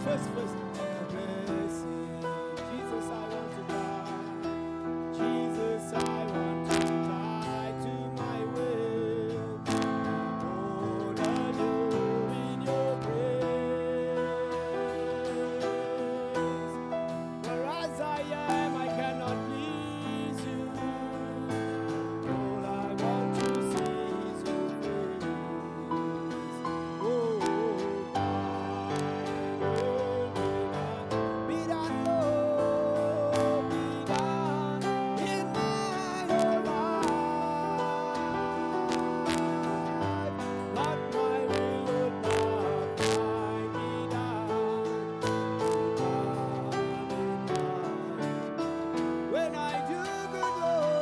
first. Blessing. Jesus, I want to die. Jesus, I want to die to my will. Honor you in your grace. For as I am, I cannot please you. All I want to see is your face. Oh, be done, Lord, be done in my life. Not my will, not mine, be done. When I do good,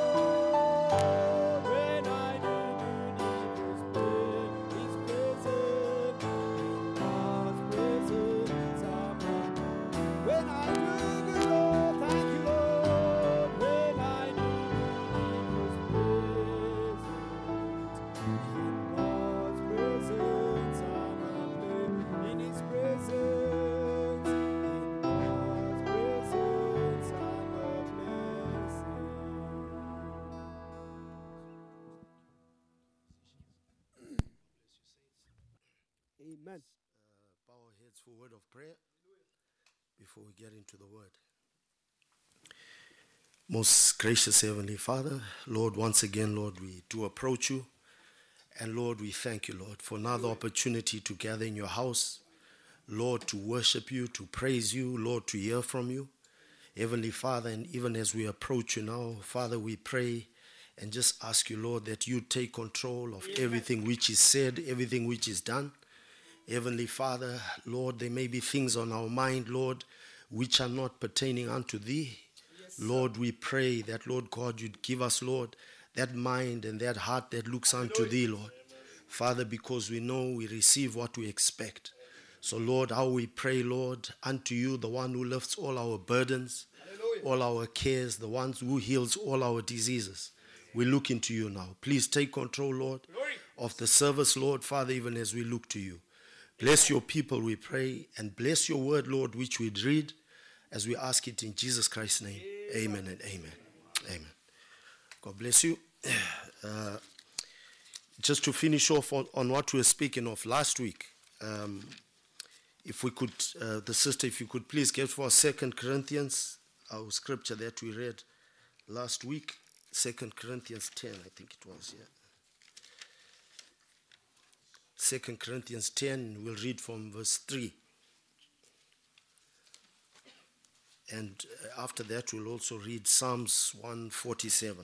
Lord, when I do good, His presence, God's presence, when I do good, Lord, thank you, Lord, when I do good, God's presence, in His presence, in God's presence, I'm a blessing. Amen. Bow our heads for a word of prayer before we get into the word. Most gracious Heavenly Father, Lord, once again, Lord, we do approach you. And Lord, we thank you, Lord, for another opportunity to gather in your house. Lord, to worship you, to praise you, Lord, to hear from you. Heavenly Father, and even as we approach you now, Father, we pray and just ask you, Lord, that you take control of everything which is said, everything which is done. Heavenly Father, Lord, there may be things on our mind, Lord, which are not pertaining unto thee. Lord, we pray that, Lord God, you'd give us, Lord, that mind and that heart that looks unto thee, Lord. Father, because we know we receive what we expect. So, Lord, how we pray, Lord, unto you, the one who lifts all our burdens, all our cares, the one who heals all our diseases. We look into you now. Please take control, Lord, of the service, Lord, Father, even as we look to you. Bless your people, we pray, and bless your word, Lord, which we read as we ask it in Jesus Christ's name. Amen and amen. Amen. God bless you. Just to finish off on what we were speaking of last week, if we could, the sister, if you could please get for us 2 Corinthians, our scripture that we read last week, 2 Corinthians 10, I think it was, yeah. 2 Corinthians 10, we'll read from verse 3. And after that, we'll also read Psalms 147.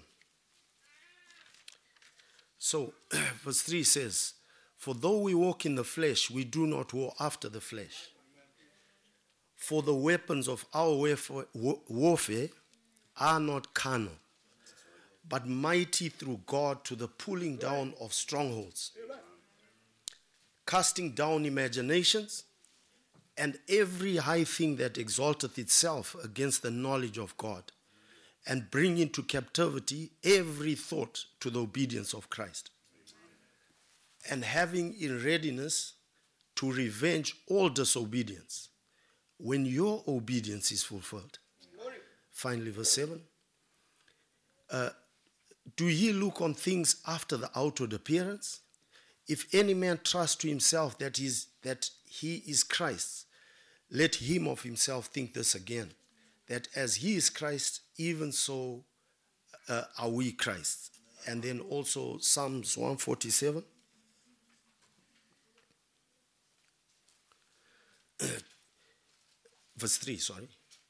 So, verse 3 says, "For though we walk in the flesh, we do not war after the flesh. For the weapons of our warfare are not carnal, but mighty through God to the pulling down of strongholds, casting down imaginations, and every high thing that exalteth itself against the knowledge of God, and bring into captivity every thought to the obedience of Christ, and having in readiness to revenge all disobedience when your obedience is fulfilled." Finally, verse 7. "Do ye look on things after the outward appearance? If any man trust to himself that he is Christ, let him of himself think this again, that as he is Christ, even so are we Christ." And then also Psalms 147. Verse 3, sorry.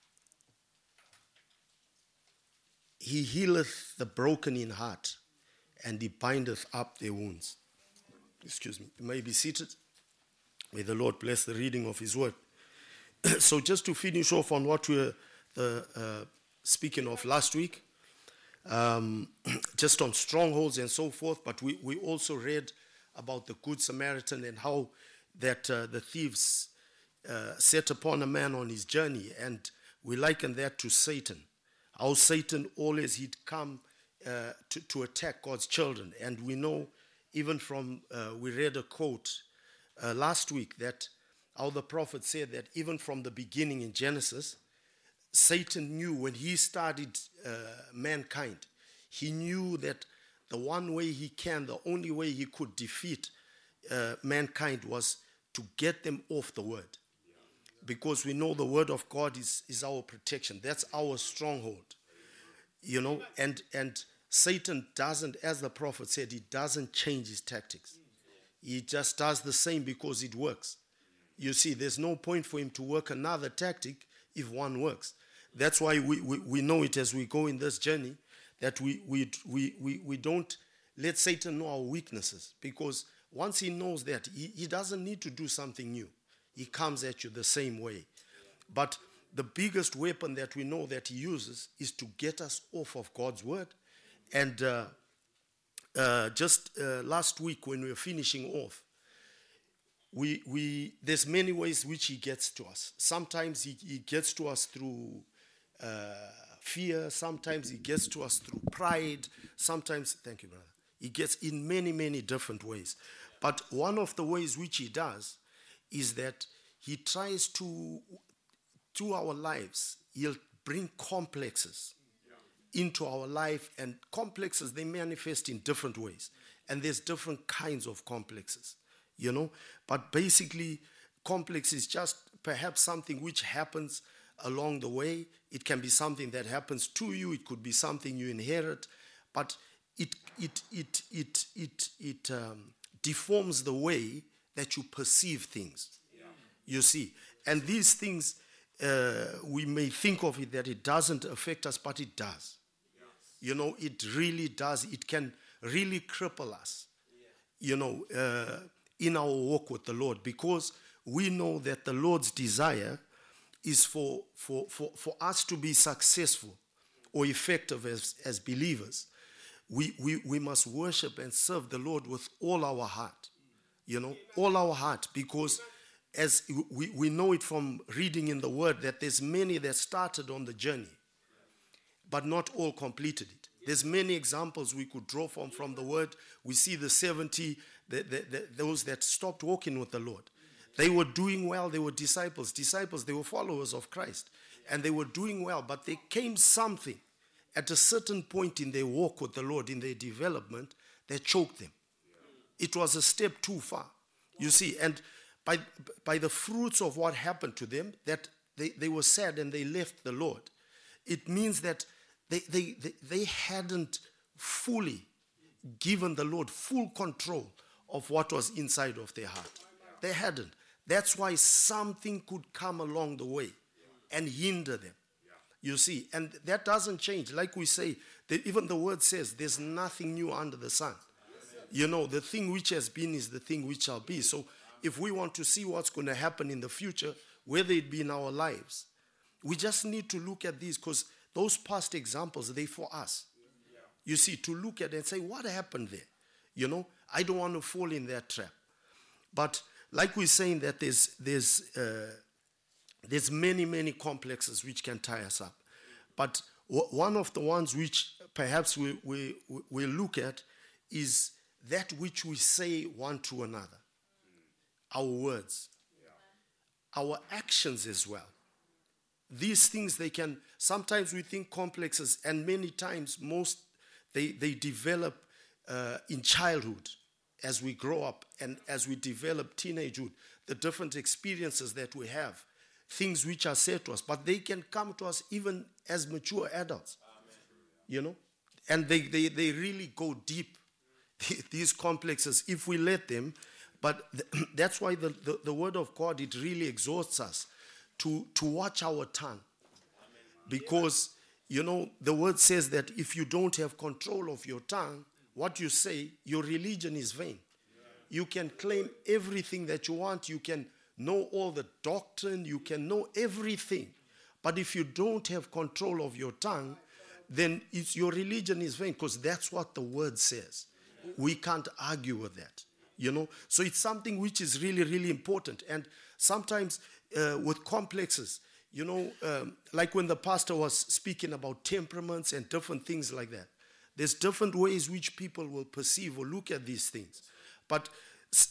"He healeth the broken in heart, and he bindeth up their wounds." Excuse me. You may be seated. May the Lord bless the reading of his word. So just to finish off on what we were speaking of last week, just on strongholds and so forth, but we also read about the Good Samaritan and how that the thieves set upon a man on his journey, and we liken that to Satan. How Satan always, he'd come to attack God's children. And we know, even from, we read a quote last week, that how the prophet said that even from the beginning in Genesis, Satan knew when he started mankind, he knew that the one way the only way he could defeat mankind was to get them off the word. Because we know the word of God is our protection. That's our stronghold. You know, and Satan doesn't, as the prophet said, he doesn't change his tactics. He just does the same because it works. You see, there's no point for him to work another tactic if one works. That's why we know it as we go in this journey, that we don't let Satan know our weaknesses, because once he knows that, he doesn't need to do something new. He comes at you the same way. But the biggest weapon that we know that he uses is to get us off of God's word. And just last week when we were finishing off, there's many ways which he gets to us. Sometimes he gets to us through fear. Sometimes he gets to us through pride. Sometimes, thank you, brother. He gets in many, many different ways. But one of the ways which he does is that he tries to our lives, he'll bring complexes into our life, and complexes, they manifest in different ways. And there's different kinds of complexes, you know. But basically, complex is just perhaps something which happens along the way. It can be something that happens to you. It could be something you inherit. But it deforms the way that you perceive things. You see. And these things, we may think of it that it doesn't affect us, but it does. You know, it really does. It can really cripple us, you know, in our walk with the Lord, because we know that the Lord's desire is for us to be successful or effective as believers. We must worship and serve the Lord with all our heart, you know, all our heart, because as we know it from reading in the Word that there's many that started on the journey, but not all completed it. There's many examples we could draw from the Word. We see the 70, those that stopped walking with the Lord. They were doing well. They were disciples. They were followers of Christ. And they were doing well, but there came something at a certain point in their walk with the Lord, in their development, that choked them. It was a step too far. You see, and by the fruits of what happened to them, that they were sad and they left the Lord. It means that they hadn't fully given the Lord full control of what was inside of their heart. They hadn't. That's why something could come along the way and hinder them. You see, and that doesn't change. Like we say, even the word says there's nothing new under the sun. You know, the thing which has been is the thing which shall be. So if we want to see what's going to happen in the future, whether it be in our lives, we just need to look at these, because those past examples, they're for us. You see, to look at it and say, what happened there? You know, I don't want to fall in that trap. But like we're saying that there's many, many complexes which can tie us up. But one of the ones which perhaps we look at is that which we say one to another. Our words. Our actions as well. These things, they can, sometimes we think complexes, and many times they develop in childhood as we grow up and as we develop teenagehood, the different experiences that we have, things which are said to us, but they can come to us even as mature adults. Amen. You know, and they really go deep, these complexes, if we let them. But that's why the word of God, it really exhorts us to watch our tongue. Because, you know, the word says that if you don't have control of your tongue, what you say, your religion is vain. You can claim everything that you want. You can know all the doctrine. You can know everything. But if you don't have control of your tongue, then your religion is vain, because that's what the word says. We can't argue with that. You know, so it's something which is really, really important. And sometimes with complexes, you know, like when the pastor was speaking about temperaments and different things like that, there's different ways which people will perceive or look at these things. But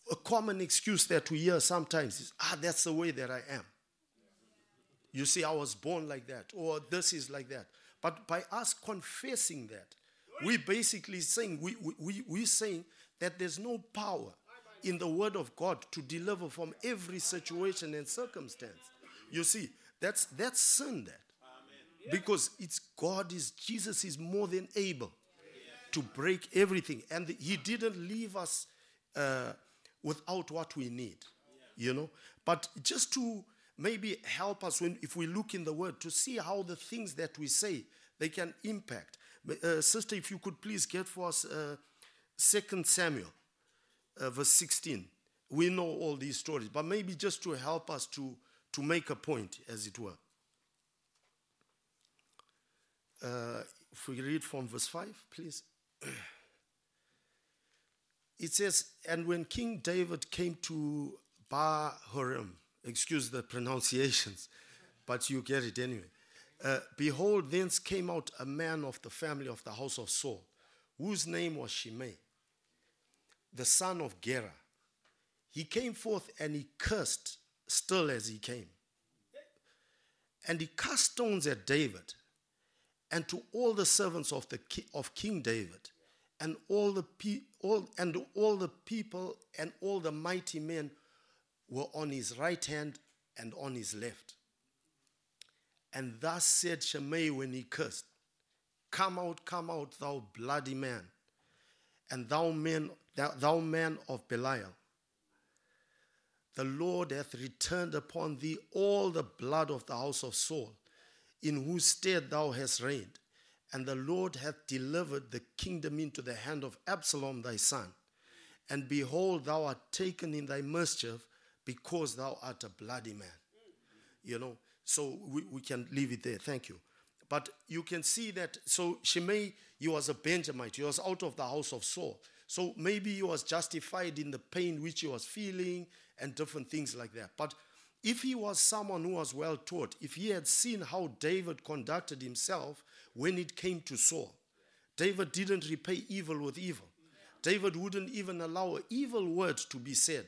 a common excuse that we hear sometimes is, that's the way that I am. You see, I was born like that, or this is like that. But by us confessing that, we're basically saying, we're saying that there's no power in the word of God to deliver from every situation and circumstance. You see, that's sin that. Because Jesus is more than able to break everything. And he didn't leave us without what we need, you know. But just to maybe help us if we look in the word to see how the things that we say, they can impact. Sister, if you could please get for us 2 Samuel, verse 16. We know all these stories, but maybe just to help us to make a point, as it were. If we read from verse 5, please. It says, and when King David came to Bahurim, excuse the pronunciations, but you get it anyway. Behold, thence came out a man of the family of the house of Saul, whose name was Shimei, the son of Gera. He came forth and he cursed still as he came. And he cast stones at David and to all the servants of King David, and all the people and all the mighty men were on his right hand and on his left. And thus said Shimei when he cursed, come out, thou bloody man, and thou man of Belial. The Lord hath returned upon thee all the blood of the house of Saul, in whose stead thou hast reigned. And the Lord hath delivered the kingdom into the hand of Absalom thy son. And behold, thou art taken in thy mischief, because thou art a bloody man. You know, so we can leave it there. Thank you. But you can see that, so Shimei, he was a Benjamite. He was out of the house of Saul. So maybe he was justified in the pain which he was feeling and different things like that. But if he was someone who was well taught, if he had seen how David conducted himself when it came to Saul, David didn't repay evil with evil. David wouldn't even allow an evil word to be said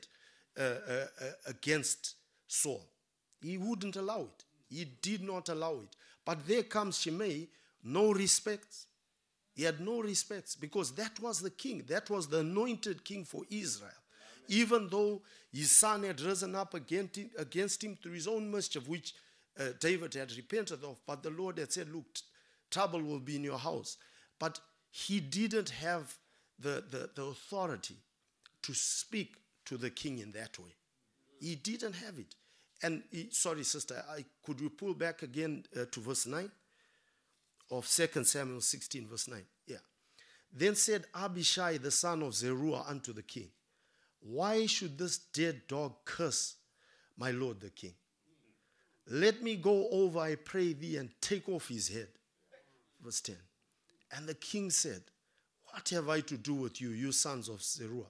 against Saul. He wouldn't allow it. He did not allow it. But there comes Shimei, no respects. He had no respects because that was the king. That was the anointed king for Israel. Even though his son had risen up against him through his own mischief, which David had repented of, but the Lord had said, look, trouble will be in your house. But he didn't have the authority to speak to the king in that way. He didn't have it. And sorry, sister, could we pull back again to verse 9 of 2 Samuel 16, verse 9? Yeah. Then said Abishai, the son of Zeruiah, unto the king, why should this dead dog curse my lord the king? Let me go over, I pray thee, and take off his head. Verse 10. And the king said, what have I to do with you, you sons of Zeruiah?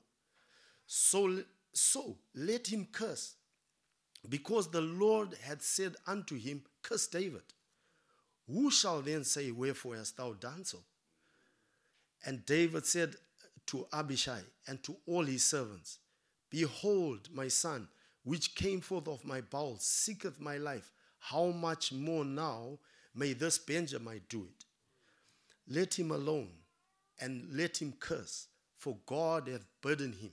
So let him curse, because the Lord had said unto him, curse David. Who shall then say, wherefore hast thou done so? And David said to Abishai and to all his servants, behold, my son, which came forth of my bowels, seeketh my life. How much more now may this Benjamite do it? Let him alone, and let him curse, for God hath burdened him.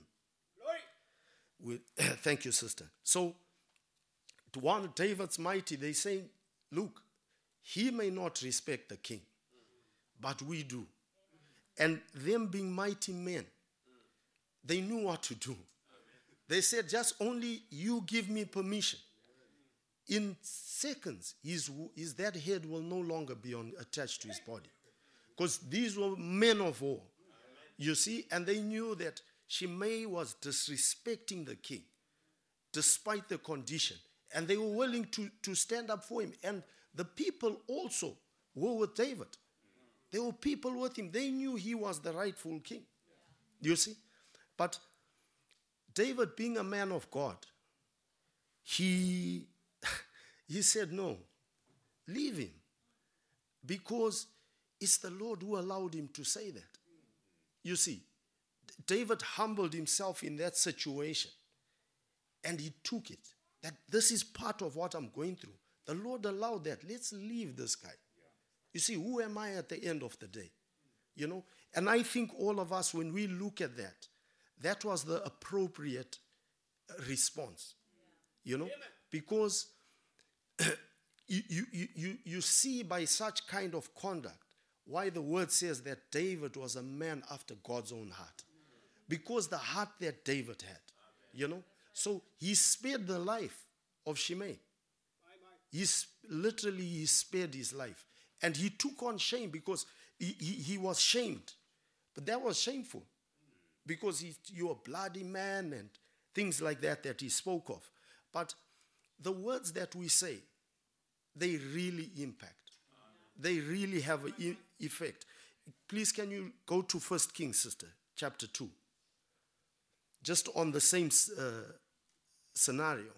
Thank you, sister. So, to one of David's mighty, they say, look, he may not respect the king, but we do. And them being mighty men, they knew what to do. They said, just only you give me permission. In seconds, that head will no longer be attached to his body. Because these were men of war. You see, and they knew that Shimei was disrespecting the king, despite the condition. And they were willing to stand up for him. And the people also were with David. There were people with him. They knew he was the rightful king. You see? But David, being a man of God, he said, no, leave him. Because it's the Lord who allowed him to say that. You see, David humbled himself in that situation. And he took it. That this is part of what I'm going through. The Lord allowed that. Let's leave this guy. You see, who am I at the end of the day? You know? And I think all of us, when we look at that, that was the appropriate response. You know? Because you see by such kind of conduct why the word says that David was a man after God's own heart. Because the heart that David had. You know? So he spared the life of Shimei. He spared his life. And he took on shame because he was shamed. But that was shameful. Because you're a bloody man and things like that he spoke of. But the words that we say, they really impact. They really have an effect. Please, can you go to 1 Kings, sister, chapter 2. Just on the same scenario.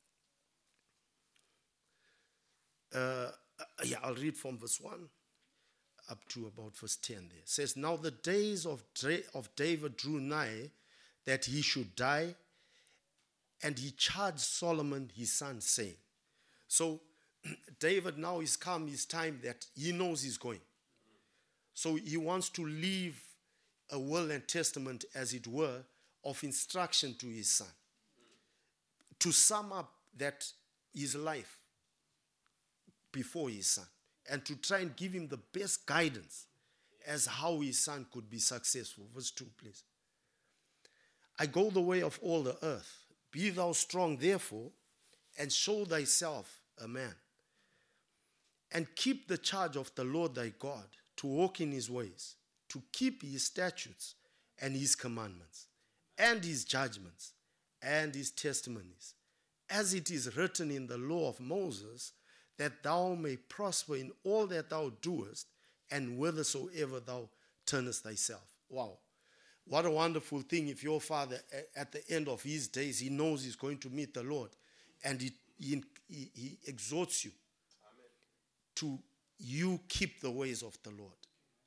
I'll read from verse 1 up to about verse 10 there. It says, now the days of David drew nigh that he should die, and he charged Solomon his son, saying. So David now is come his time that he knows he's going. So he wants to leave a will and testament, as it were, of instruction to his son. To sum up that his life before his son. And to try and give him the best guidance as how his son could be successful. Verse 2, please. I go the way of all the earth. Be thou strong, therefore, and show thyself a man. And keep the charge of the Lord thy God, to walk in his ways, to keep his statutes and his commandments, and his judgments, and his testimonies, as it is written in the law of Moses, that thou may prosper in all that thou doest, and whithersoever thou turnest thyself. Wow. What a wonderful thing if your father, at the end of his days, he knows he's going to meet the Lord, and he exhorts you. Amen. To you keep the ways of the Lord.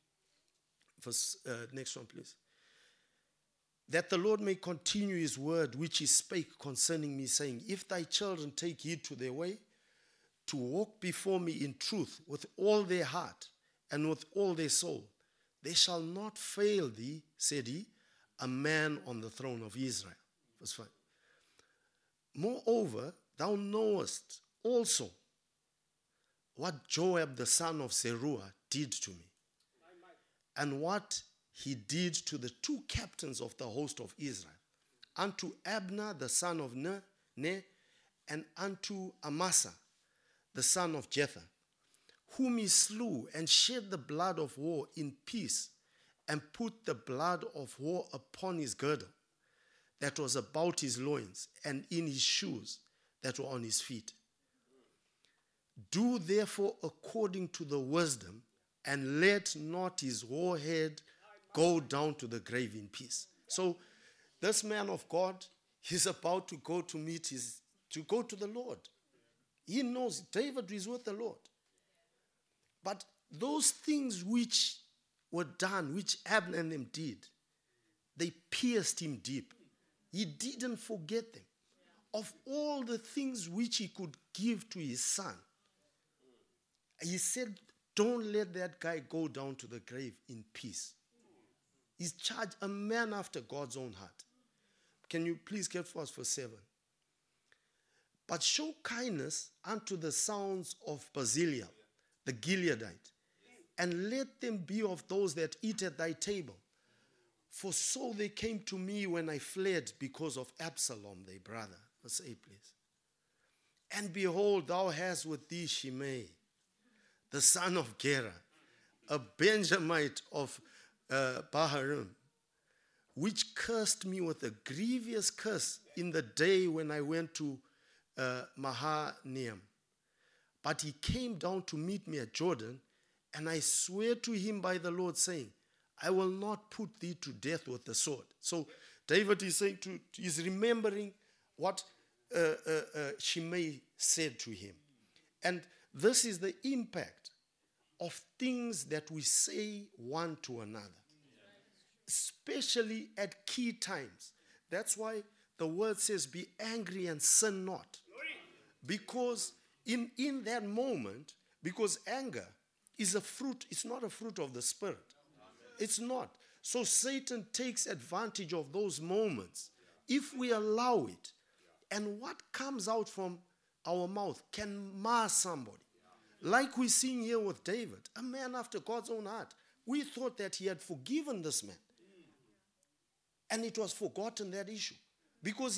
Next one, please. That the Lord may continue his word which he spake concerning me, saying, if thy children take heed to their way, to walk before me in truth with all their heart and with all their soul, they shall not fail thee, said he, a man on the throne of Israel. Verse 5. Moreover, thou knowest also what Joab the son of Zeruiah did to me, and what he did to the two captains of the host of Israel, unto Abner the son of Ner, and unto Amasa the son of Jether, whom he slew and shed the blood of war in peace, and put the blood of war upon his girdle that was about his loins, and in his shoes that were on his feet. Do therefore according to the wisdom, and let not his warhead go down to the grave in peace. So this man of God, he's about to go to go to the Lord. He knows David is with the Lord. But those things which were done, which Abner and them did, they pierced him deep. He didn't forget them. Of all the things which he could give to his son, he said, don't let that guy go down to the grave in peace. He's charged a man after God's own heart. Can you please get for us verse 7? But show kindness unto the sons of Barzillai, the Gileadite, and let them be of those that eat at thy table. For so they came to me when I fled because of Absalom, thy brother. Verse 8, please. And behold, thou hast with thee Shimei, the son of Gera, a Benjamite of Baharim, which cursed me with a grievous curse in the day when I went to Mahanaim. But he came down to meet me at Jordan, and I swear to him by the Lord, saying, I will not put thee to death with the sword. So David is saying he's remembering what Shimei said to him. And this is the impact of things that we say one to another. especially at key times. That's why the word says, be angry and sin not. Because in that moment, because anger is a fruit, it's not a fruit of the Spirit. It's not. So Satan takes advantage of those moments if we allow it. And what comes out from our mouth can mar somebody. Like we're seeing here with David, a man after God's own heart. We thought that he had forgiven this man. And it was forgotten, that issue. Because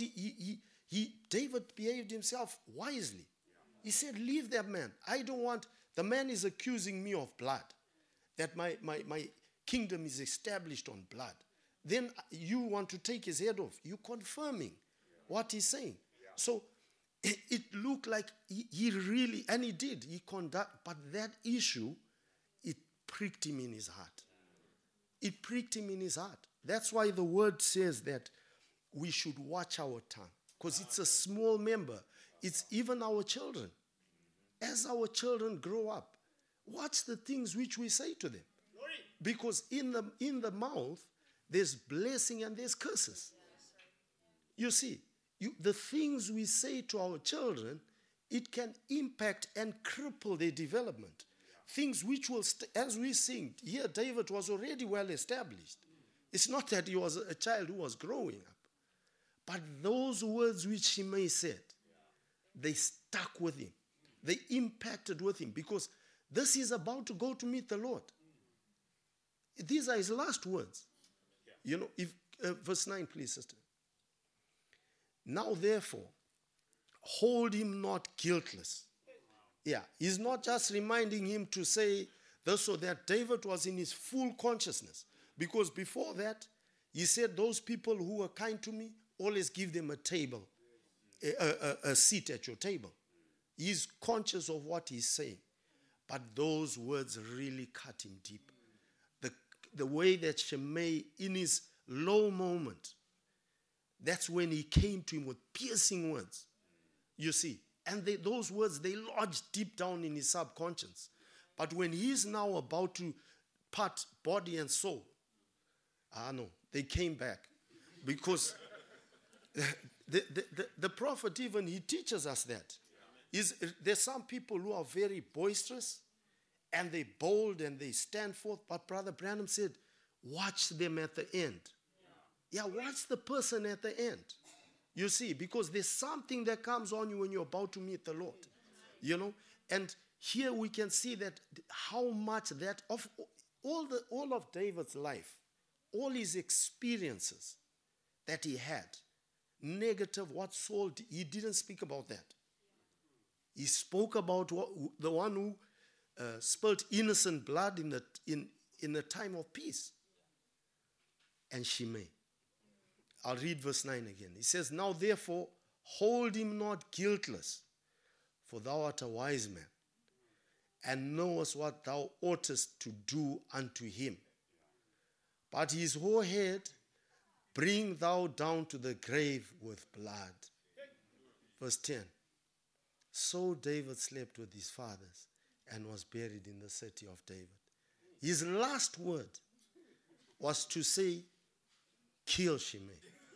David behaved himself wisely. He said, leave that man. I don't want, the man is accusing me of blood. That my kingdom is established on blood. Then you want to take his head off. You're confirming what he's saying. So it looked like he really, and he did, but that issue, it pricked him in his heart. It pricked him in his heart. That's why the word says that we should watch our tongue, because it's a small member. It's even our children. As our children grow up, watch the things which we say to them. Because in the mouth, there's blessing and there's curses. You see, the things we say to our children, it can impact and cripple their development. Things which will, as we sing, here David was already well established. It's not that he was a child who was growing up. But those words which Shimei said, they stuck with him. They impacted with him, because this is about to go to meet the Lord. These are his last words. You know, if verse 9, please, sister. Now, therefore, hold him not guiltless. Yeah, he's not just reminding him to say this so that David was in his full consciousness. Because before that, he said, those people who were kind to me, always give them a table, a seat at your table. He's conscious of what he's saying. But those words really cut him deep. The way that Shimei, in his low moment, that's when he came to him with piercing words. You see, and those words, they lodged deep down in his subconscious. But when he's now about to part body and soul, no, they came back. Because the prophet even, he teaches us that. There's some people who are very boisterous, and they bold and they stand forth. But Brother Branham said, watch them at the end. Yeah, watch the person at the end. You see, because there's something that comes on you when you're about to meet the Lord. You know, and here we can see that how much that of all of David's life, all his experiences that he had, negative, what Saul did, he didn't speak about that. He spoke about the one who spilled innocent blood in the time of peace. And Shimei. I'll read verse 9 again. He says, now therefore, hold him not guiltless, for thou art a wise man, and knowest what thou oughtest to do unto him. But his whole head bring thou down to the grave with blood. Verse 10. So David slept with his fathers and was buried in the city of David. His last word was to say, kill Shimei.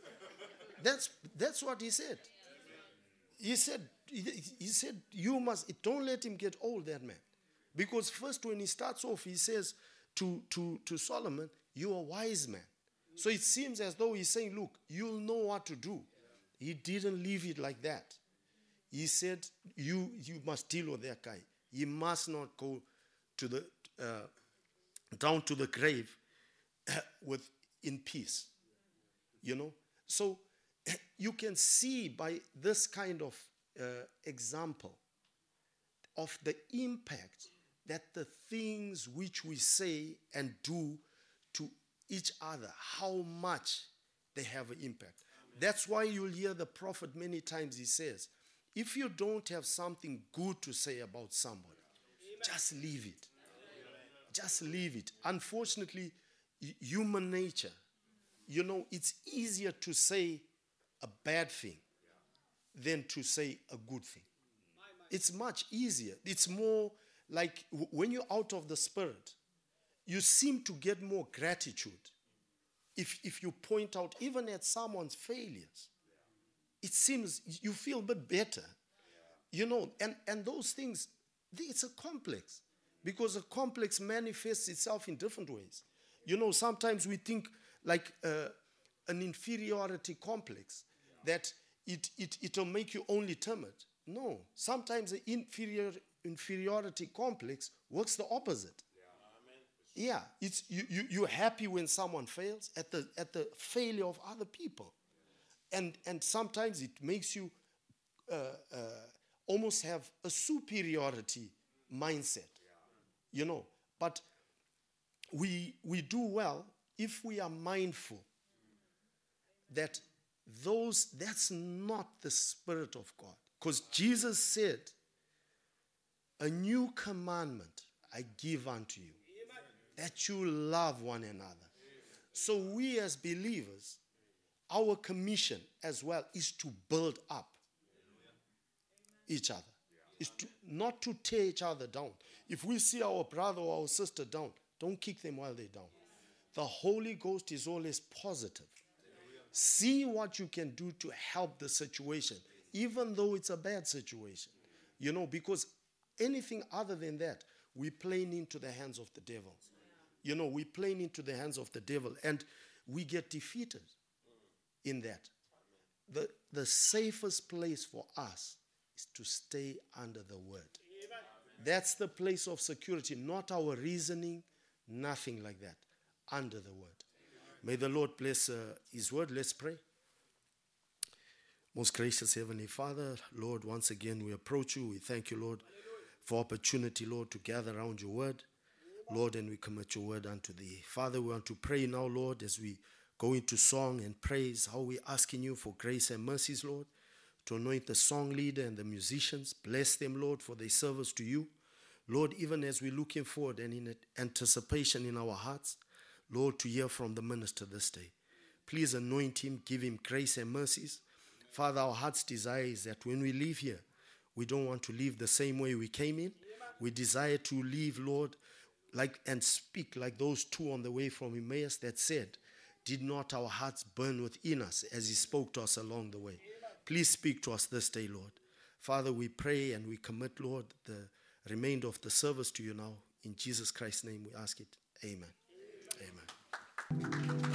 That's what he said. He said, you must, don't let him get old, that man. Because first when he starts off, he says to Solomon, you're a wise man. So it seems as though he's saying, look, you'll know what to do. He didn't leave it like that. He said, you must deal with that guy. You must not go to the down to the grave in peace. You know? So you can see by this kind of example of the impact that the things which we say and do to each other, how much they have an impact. Amen. That's why you'll hear the prophet many times, he says, if you don't have something good to say about somebody, Amen, just leave it. Amen. Just leave it. Unfortunately, human nature, you know, it's easier to say a bad thing than to say a good thing. It's much easier. It's more like when you're out of the spirit, you seem to get more gratitude if you point out even at someone's failures, it seems you feel a bit better. You know, and those things, it's a complex. Because a complex manifests itself in different ways. You know, sometimes we think like an inferiority complex, that it'll make you only timid. No, sometimes the inferiority complex works the opposite. Yeah, it's you're happy when someone fails at the failure of other people, and sometimes it makes you almost have a superiority mindset, you know. But we do well if we are mindful that that's not the Spirit of God, because Jesus said, "A new commandment I give unto you, that you love one another." So we as believers, our commission as well is to build up each other. Is to not to tear each other down. If we see our brother or our sister down, don't kick them while they're down. The Holy Ghost is always positive. See what you can do to help the situation, even though it's a bad situation. You know, because anything other than that, we're playing into the hands of the devil. You know, we're playing into the hands of the devil, and we get defeated in that. The safest place for us is to stay under the word. That's the place of security, not our reasoning, nothing like that. Under the word. May the Lord bless his word. Let's pray. Most gracious Heavenly Father, Lord, once again we approach you. We thank you, Lord, for opportunity, Lord, to gather around your word. Lord, and we commit your word unto thee. Father, we want to pray now, Lord, as we go into song and praise, how we're asking you for grace and mercies, Lord, to anoint the song leader and the musicians. Bless them, Lord, for their service to you. Lord, even as we're looking forward and in anticipation in our hearts, Lord, to hear from the minister this day. Please anoint him, give him grace and mercies. Father, our heart's desire is that when we leave here, we don't want to leave the same way we came in. We desire to leave, Lord, and speak like those two on the way from Emmaus that said, "Did not our hearts burn within us as he spoke to us along the way?" Please speak to us this day, Lord. Father, we pray and we commit, Lord, the remainder of the service to you now. In Jesus Christ's name we ask it. Amen. Amen.